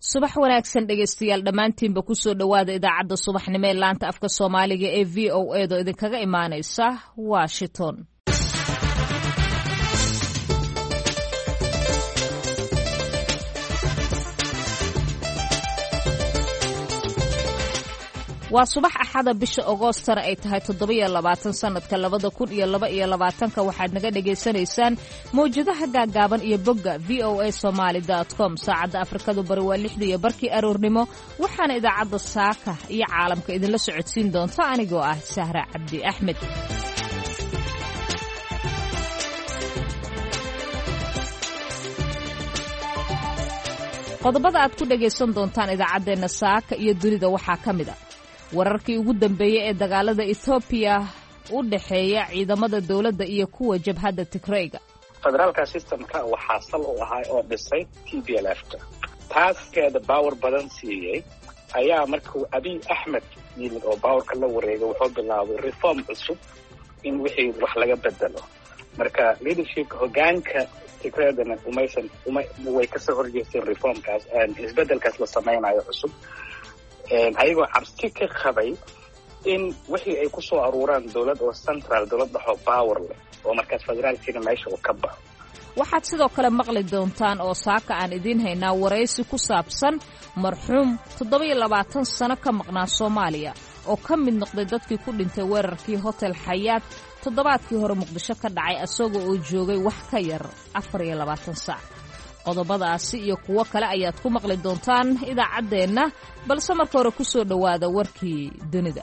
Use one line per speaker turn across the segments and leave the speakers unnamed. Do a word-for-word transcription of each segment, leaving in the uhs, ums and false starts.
subax wanaagsan dhegeystayaal dhammaantiinba ku soo dhowaada idaacadda subaxnimo ee laanta afka soomaaliga ee v o a do idinkaga imaanaysa washington. waa subax axada bisha agoostana ay tahay toddobiyo labaatan sanadka labada kun iyo laba iyo labaatanka waxaad naga dhagaysanaysaan mawjadaha gaagaaban iyo bogga v o a somaali dot com saacadda afrikadu bari waa lixda iyo barkii aroornimo waxaana idaacadda saaka iyo caalamka idinla socodsiin doonta anigoo ah sahra cabdi axmed. qodobada aad ku dhagaysan doontaan idaacaddeenna saaka iyo dunida waxaa ka mid a wararkii ugu dambeeyey ee dagaalada Ethiopia u dhaxeeya ciidamada dawladda iyo kuwa jabhadda Tigrayga.
federaalka systemka waxaa sal u ahaa oo dhisay T P L F-ta taaskeeda power badan siiyey ayaa markuu Abiy Ahmed yimid oo powerka la wareegay wuxuu bilaabay reform cusub in wixii wax laga bedelo marka leadership hogaanka Tigraydana umaysan umay way ka soo horjeesteen reformkaas and isbedelkaas la samaynayo cusub ayagoo cabsi ka qabay in wixii ay ku soo aruuraan dawlad oo central dawlad dhaxo power leh oo markaas federaalkiina meesha uu ka baxo.
waxaad sidoo kale maqli doontaan oo saaka aan idiin haynaa waraysi ku saabsan marxuum toddobiyo labaatan sano ka maqnaa Soomaaliya oo ka mid noqday dadkii ku dhintay weerarkii Hotel Xayaat toddobaadkii hore Muqdisho ka dhacay asagoo oo joogay wax ka yar afar iyo labaatan saac. qodobadaasi iyo kuwo kale ayaad ku maqli doontaan idaacaddeenna balse marka hore ku soo dhowaada warkii dunida.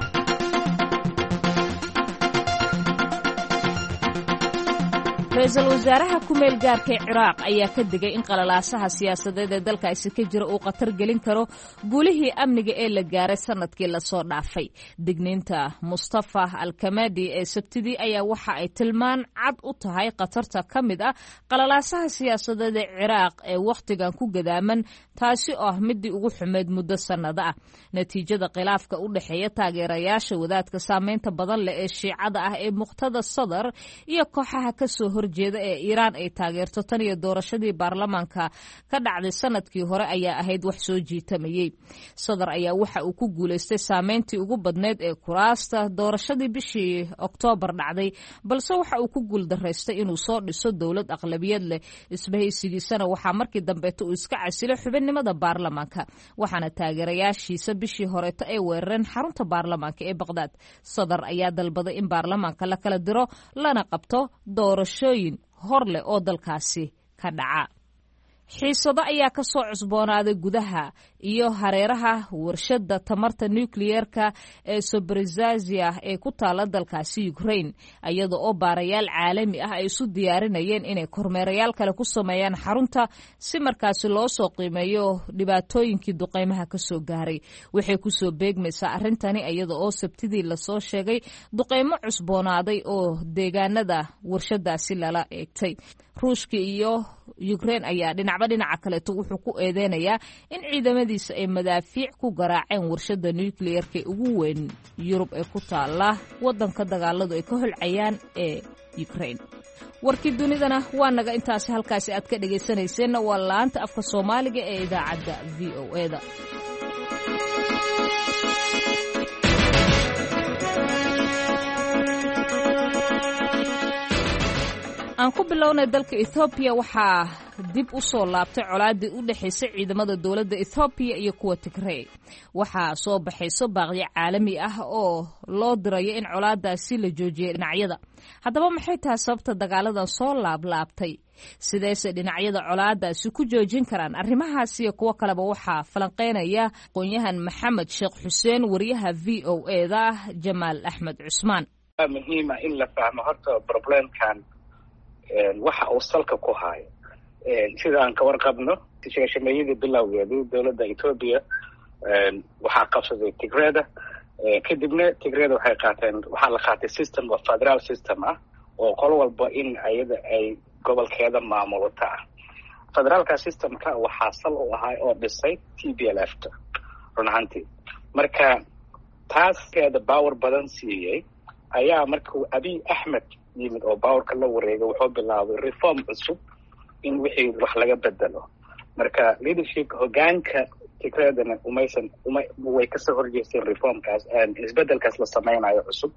ra-iisul wasaaraha ku-meel gaarka ee Ciraaq ayaa ka digay in qalalaasaha siyaasadeed ee dalkaasi ka jira uu khatar gelin karo guulihii amniga ee la gaaray sanadkii lasoo dhaafay. digniinta Mustafa Al-Kamadi ee Sabtidii ayaa waxa ay tilmaan cad u tahay khatarta ka mid ah qalalaasaha siyaasadeed ee Ciraaq ee wakhtigan ku gadaaman taasi oo ah midii ugu xumeed muddo sannado ah. natiijada khilaafka u dhaxeeya taageerayaasha wadaadka saameynta badan leh ee shiicada ah ee Muqtada Sadar iyo kooxaha ka soo horjeeda ee Iiraan ay taageerto tan iyo doorashadii baarlamaanka ka dhacday sanadkii hore ayaa ahayd wax soo jiitamayay. Sadar ayaa waxa uu ku guuleystay saameyntii ugu badneed ee kuraasta doorashadii bishii Oktoobar dhacday balse waxa uu ku guuldareystay inuu soo dhiso dawlad aqlabiyad leh. isbahaysigiisana waxaa markii dambeeta uu iska casilay xubinimada baarlamaanka waxaana taageerayaashiisa bishii horeeta ay weerareen xarunta baarlamaanka ee Baqdaad. Sadar ayaa dalbaday in baarlamaanka la kala diro lana qabto doorasho hor leh oo dalkaasi ka dhaca. xiisado ayaa ka soo cusboonaaday gudaha iyo hareeraha warshadda tamarta nuclear-ka ee Zaporizhzhia ee ku taala dalkaasi Ukraine iyada oo baarayaal caalami ah ay isu diyaarinayeen inay kormeerayaal kale ku sameeyaan xarunta si markaasi loo soo qiimeeyo dhibaatooyinkii duqeymaha ka soo gaaray. waxay ku soo beegmaysaa arrintani iyada oo Sabtidii la soo sheegay duqeymo cusboonaaday oo deegaanada warshadaasi lala eegtay. Ruushka iyo Ukraine ayaa dhinacba dhinaca kaleeto wuxuu ku eedeynayaa in ciidamadiisa ay madaafiic ku garaaceen warshadda nuclear-ka ugu weyn Yurub ee ku taala waddanka dagaaladu ay ka holcayaan ee Ukraine. warkii dunidana waa naga intaasi halkaasi aad ka dhagaysanayseenna waa laanta afka Soomaaliga ee idaacadda V O A da. aan ku bilownay dalka Ethiopia waxaa dib u soo laabtay colaadii u dhaxaysay ciidamada dawladda Ethiopia iyo kuwa Tigray. waxaa soo baxayso baaqyo caalami ah oo loo dirayo in colaadaasi la joojiyo dhinacyada. haddaba maxay tahay sababta dagaaladan soo laablaabtay? sideese dhinacyada colaadaasi ku joojin karaan? arrimahaas iyo kuwo kaleba waxaa falanqeynaya aqoonyahan Maxamed Sheekh Xuseen wariyaha V O A da Jamaal Axmed Cusmaan.
muhiim ah in la fahmo horta problemkan waxa uu salka ku hayo sida aan ka warqabno sheeshameeyadii bilowgeedii dawladda Ethiopia waxaa qabsaday Tigrayda kadibna Tigrayda waxay qaateen waxaa la qaatay system of federal system ah oo qol walba in ayada ay gobolkeeda maamulata. federaalka systemka waxaa sal u ahaa oo dhisay T P L F-ta runaantii marka taaskeeda power badan siiyey ayaa markuu Abiy Ahmed yimid oo powerka la wareegay wuxuu bilaabay reform cusub in wixii wax laga bedelo marka leadershipka hogaanka tigreedana umaysan uma way kasoo horjeesteen reformkaas isbedelkaas la samaynayo cusub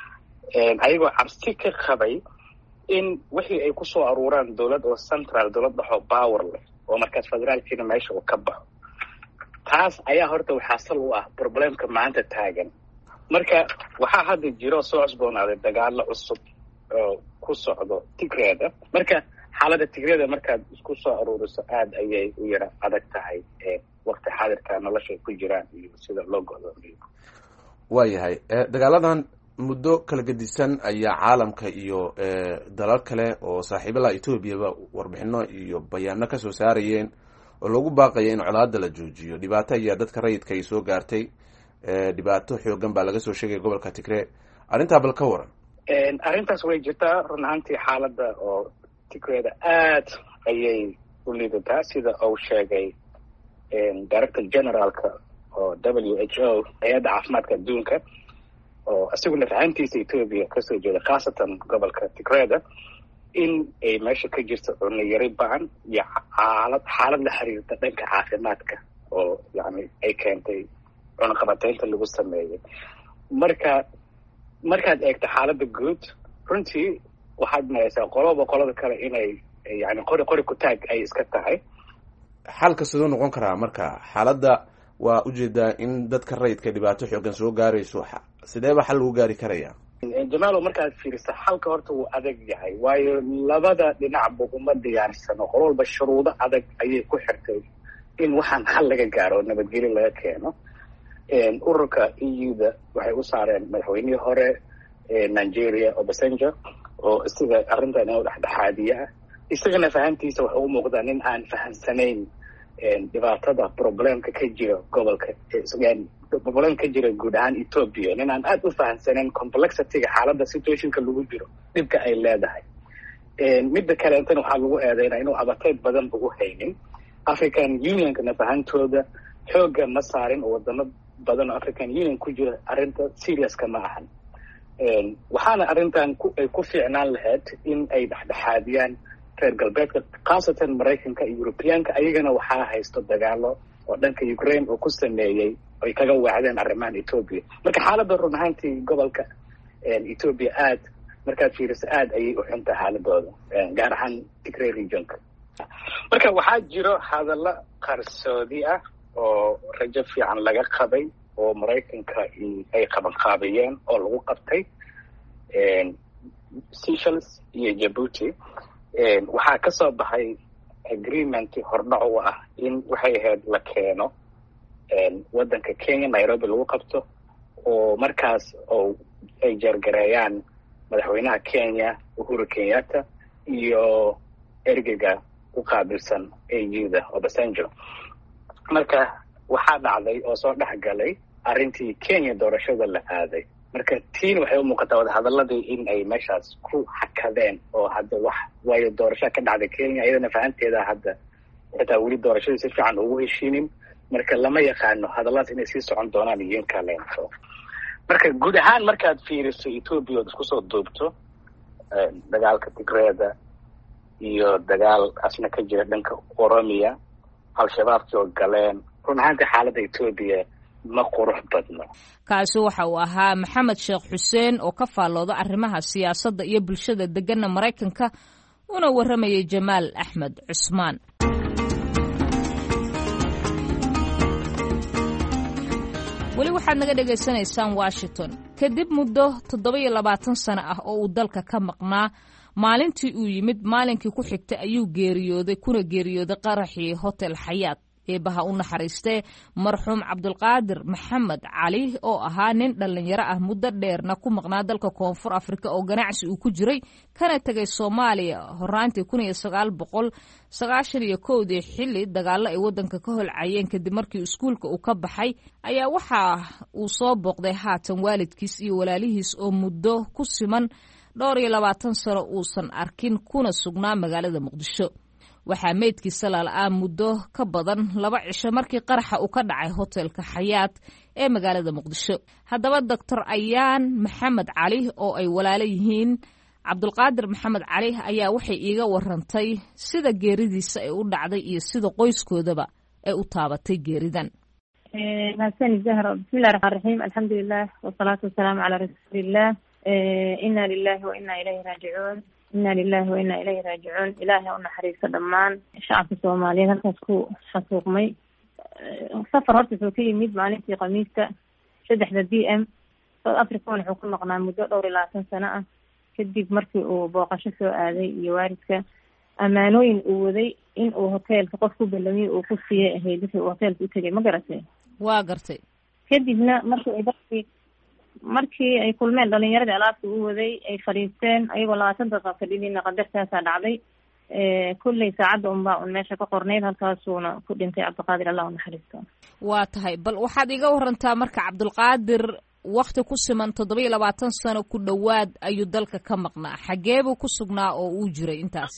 ayagoo cabsi ka qabay in wixii ay kusoo aruuraan dowlad oo central dowlad dhaxo power leh oo markaas federaalkiina meesha uu ka baxo taas ayaa horta waxaa sal u ah problemka maanta taagan marka waxaa hadda jiro soo cusboonaaday dagaalo cusub oo ku socdo tigreeda marka xaaladda tigreeda markaad isku soo aruuriso aad ayay u yara adag tahay waqti xaadirka nolosha ku jiraan iyo sida loo go'doomiyo
waayahay dagaaladan muddo kala gedisan ayaa caalamka iyo dalal kale oo saaxiibada etoobiyaba warbixino iyo bayaano kasoo saarayeen oo lagu baaqaya in colaada la joojiyo dhibaato ayaa dadka rayidka ay soo gaartay dhibaato xoogan baa laga soo sheegay gobolka Tigray arrintaa bal ka waran
arrintaas way jirtaa run ahaantii xaaladda oo Tigrayda aad ayay u liidataa sida uu sheegay director generalka oo W H O hay'adda caafimaadka adduunka oo asiguna fahamtiisa Ethiopia kasoo jeeda khaasatan gobolka Tigrayda in ay meesha ka jirto cunno yari ba'an iyo xaalad xaalad la xiriirta dhanka caafimaadka oo yani ay keentay cunno qabataynta lagu sameeyay marka markaad eegto xaaladda guud runtii waxaad maraysaa qoloba qolada kale inay yani qori qori ku taag ay iska tahay
xalka sidoo noqon karaa marka xaaladda waa ujeedaa in dadka rayidka dhibaato xoogan soo gaarayso sideeba xal lagu gaari karaya
jamaalo markaad fiiriso xalka horta wuu adag yahay waayo labada dhinacba uma diyaarsano qol walba shuruudo adag ayay ku xirtay in waxaan xal laga gaaro nabadgelyo laga keeno ururka E U da waxay u saareen madaxweynihii hore Nigeria Obasanjo oo sida arrintan inuu dhexdhexaadiya ah isagana fahamtiisa wuxuu u muuqdaa nin aan fahamsanayn dhibaatada problemka ka jira gobolka problem ka jira guud ahaan Ethiopia nin aan aad u fahamsanayn complexity-ga xaaladda situationka lagu jiro dhibka ay leedahay midda kale intana waxaa lagu eedeynaa inuu abateed badan ba u haynin African Unionkana fahantooda xooga ma saarin oo wadamo badan oo African Union ku jira arrinta seriouska ma ahan waxaana arrintan ay ku fiicnaan lahayd in ay dhexdhexaadiyaan reer galbeedka khaasatan Maraykanka iyo Europeanka ayagana waxaa haysto dagaalo oo dhanka Ukraine oo ku sameeyay ay kaga wacdeen arrimahan Ethiopia marka xaaladda run ahaantii gobolka Ethiopia aad markaad fiiriso aad ayay u xunta xaaladooda gaar ahaan Tigray regionka marka waxaa jiro hadallo qarsoodi ah oo rajo fiican laga qabay oo Maraykanka ay qaban qaabiyeen oo lagu qabtay Seychelles iyo Djibouti waxaa ka soo baxay agreement hordhac u ah in waxay ahayd la keeno waddanka Kenya Nairobi lagu qabto oo markaas oo ay jargareeyaan madaxweynaha Kenya Uhuru Kenyatta iyo ergeyga u qaabilsan E U da Obasanjo marka waxaa dhacday oo soo dhexgalay arrintii Kenya doorashada la aaday marka tiin waxay u muuqataa wada hadaladii in ay meeshaas ku xakadeen oo hadda wax waayo doorasho ka dhacday Kenya iyadana fahanteeda hadda xitaa weli doorashada si fiican ugu heshiinin marka lama yaqaano hadalladaas inay sii socon doonaan iyo in kale marka guud ahaan markaad fiiriso Ethiopia oo isku soo duubto dagaalka Tigrayda iyo dagaal asna ka jira dhanka Oromia al-shabaab oo galeen run ahaantii xaaladda Ethiopia ma qurux badno
kaasi waxa uu ahaa Maxamed Sheekh Xuseen oo ka faallooda arrimaha siyaasadda iyo bulshada deganna Maraykanka una waramayay Jamaal Axmed Cusmaan weli waxaad naga dhegaysanaysaan Washington kadib muddo toddoba iyo labaatan sano ah oo uu dalka ka maqnaa maalintii uu yimid maalinkii ku xigtay ayuu geeriyooday kuna geeriyooday qaraxii Hotel Xayaat eebaha u naxariistay marxuum Cabdulqaadir Maxamed Cali oo ahaa nin dhalinyaro ah muddo dheerna ku maqnaa dalka Koonfur Afrika oo ganacsi uu ku jiray kana tagay Soomaaliya horaantii kun iyo sagaal boqol sagaashan iyo kow dii xilli dagaalo ay wadanka ka holcayeen kadib markii iskuulka uu ka baxay ayaa waxa uu soo booqday haatan waalidkiis iyo walaalihiis oo muddo ku siman dhowr iyo labaatan sano uusan arkin kuna sugnaa magaalada Muqdisho waxaa meydkiisa laala'aa muddo ka badan laba cisho markii qaraxa uu ka dhacay hotelka Xayaat ee magaalada Muqdisho haddaba doctor Ayaan Maxamed Cali oo ay walaalo yihiin cabdulqaadir maxamed cali ayaa waxay iiga warantay sida geeridiisa ay u dhacday iyo sida qoyskoodaba ay u taabatay geeridan.
mahadsan zahra. bismillahi raxmaan raxiim, alxamdulilah wasalaatu wasalaamu calaa rasuulillah. inna lilahi wa inna ilayhi raajicuun inna lilahi wa inna ilayhi raajicuun. ilaahay u naxariisto dhammaan shacabka soomaaliyeed halkaas ku xasuuqmay. safar horta wuxuu ka yimid maalintii khamiista saddexda b m south africa wuxuu ku maqnaa muddo dhowr iyo labaatan sano ah. kadib markii uu booqasho soo aaday iyo waalidka ammaanooyin uu waday in uu hoteelka qof ku ballamiyey uu ku siiyey ahayd dadkii uu hoteelka u tegay. ma garatay?
waa gartay.
kadibna markii ay dadkii markii ay kulmeen dhalinyaradii alaabta u waday ay fadhiisteen ayagoo labaatan daqiiqa fadhidina qadartaasaa dhacday. kulley saacadda unbaa un meesha ka qornayd, halkaasuuna ku dhintay cabdiqaadir, allah u naxariisto.
waa tahay, bal waxaad iga warantaa marka cabdulqaadir wakti ku siman toddoba iyo labaatan sano ku dhowaad ayuu dalka ka maqnaa. xagee buu ku sugnaa oo uu jiray intaas?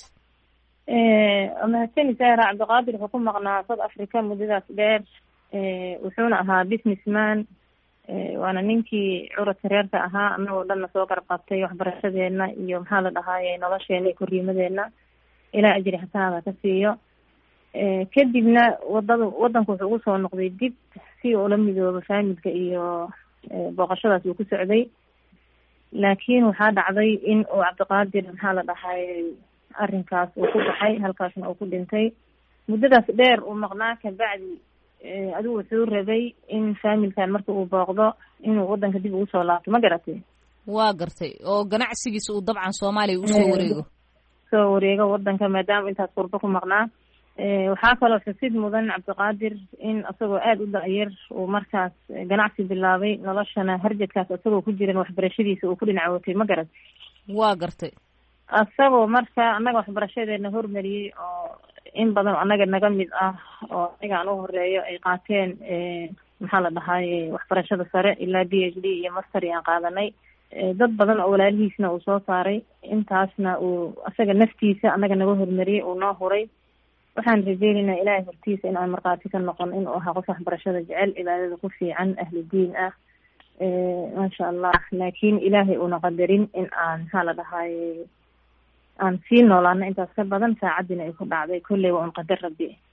mahadsani sahra. cabdiqaadir wuxuu ku maqnaa south africa muddadaas dheer. wuxuuna ahaa businessman, waana ninkii curadka reerka ahaa. anagoo dhanna soo garab qabtay waxbarashadeena iyo maxaa la dhahaaye nolosheena iyo korriimadeena. ilaa ajri xasaada ka siiyo. kadibna wadada wadanku wuxuu ugu soo noqday dib si ula midoobo faamilka iyo booqashadaas uu ku socday. laakiin waxaa dhacday in uu cabdiqaadir maxaa la dhahay arrinkaas uu ku baxay, halkaasna uu ku dhintay. muddadaas dheer uu maqnaa kabacdi adigu wuxuu rabay in faamilkan marka uu booqdo inuu wadanka dib ugu soo laabto. ma garatay?
waa gartay. oo ganacsigiisa uu dabcan soomaaliya usoo wareego
soo wareego wadanka maadaama intaas qurbo ku maqnaa. waxaa kaloo xusid mudan cabdiqaadir in isagoo aada u da-yar uu markaas ganacsi bilaabay, noloshana harjadkaas isagoo ku jiran waxbarashadiisa uu ku dhinac watay. ma garat?
waa gartay.
isagoo marka annaga waxbarashadeena hormariyey oo in badan annaga naga mid ah oo aniga aan u horeeyo ay qaateen maxaa la dhahaye waxbarashada sare ilaa d h d iyo master aan qaadanay. dad badan oo walaalihiisna uu soo saaray. intaasna uu asaga naftiisa annaga naga hormariyey uu noo huray. waxaan rajeynaynaa ilaahay hortiisa in aan markhaati ka noqon inuu ahaa qof waxbarashada jecel, cibaadada ku fiican, ahlu diin ah. maasha allah. laakiin ilaahay uuna qadarin in aan maxaa la dhahaye aan sii noolaano intaas ka badan. saacaddiina ay ku dhacday. kolley waa un qadar rabbi.